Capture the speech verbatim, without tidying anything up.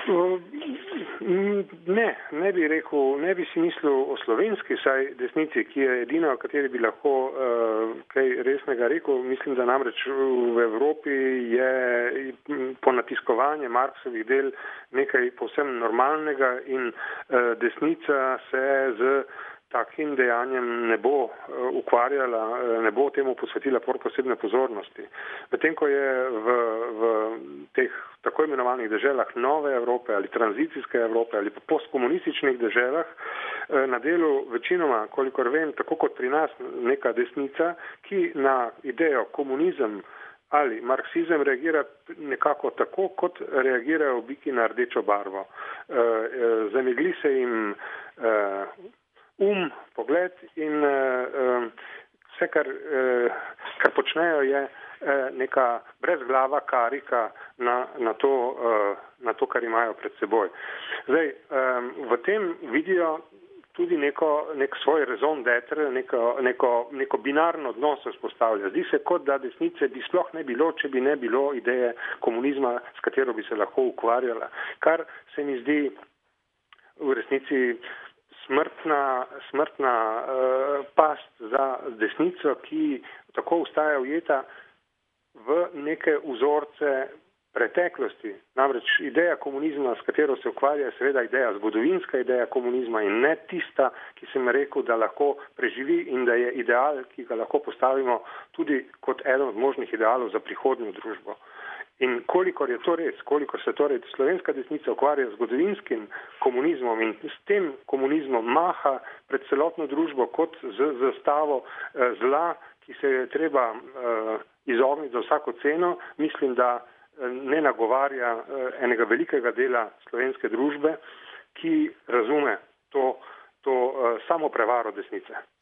Ne, ne bi rekel, ne bi si mislil o slovenski saj desnici, ki je edina, o kateri bi lahko uh, kaj resnega rekel. Mislim, da namreč v Evropi je ponatiskovanje Marksovih del nekaj povsem normalnega in uh, desnica se z takim dejanjem ne bo uh, ukvarjala, uh, ne bo temu posvetila posebne pozornosti. Medtem ko je v, v teh tako imenovanih deželah nove Evrope ali tranzicijske Evrope ali pa postkomunističnih deželah na delu večinoma, kolikor vem, tako kot pri nas, neka desnica, ki na idejo komunizem ali marksizem reagira nekako tako, kot reagirajo biki na rdečo barvo. Zamegli se jim um, pogled in vse, kar, kar počnejo, je neka brezglava karika na, na, to, na to, kar imajo pred seboj. Zdaj, v tem vidijo tudi neko, nek svoj raison d'être, neko, neko, neko binarno odnos vzpostavlja. Zdi se, kot da desnice bi sploh ne bilo, če bi ne bilo ideje komunizma, s katero bi se lahko ukvarjala. Kar se mi zdi v resnici smrtna, smrtna uh, past za desnico, ki tako ostaja ujeta v neke vzorce preteklosti. Namreč ideja komunizma, s katero se ukvarja, je seveda ideja, zgodovinska ideja komunizma in ne tista, ki sem rekel, da lahko preživi in da je ideal, ki ga lahko postavimo tudi kot eden od možnih idealov za prihodnjo družbo. In kolikor je to res, kolikor se torej slovenska desnica ukvarja z zgodovinskim komunizmom in s tem komunizmom maha pred celotno družbo kot z zastavo eh, zla, ki se je treba eh, izogniti za vsako ceno, mislim, da ne nagovarja enega velikega dela slovenske družbe, ki razume to, to samo prevaro desnice.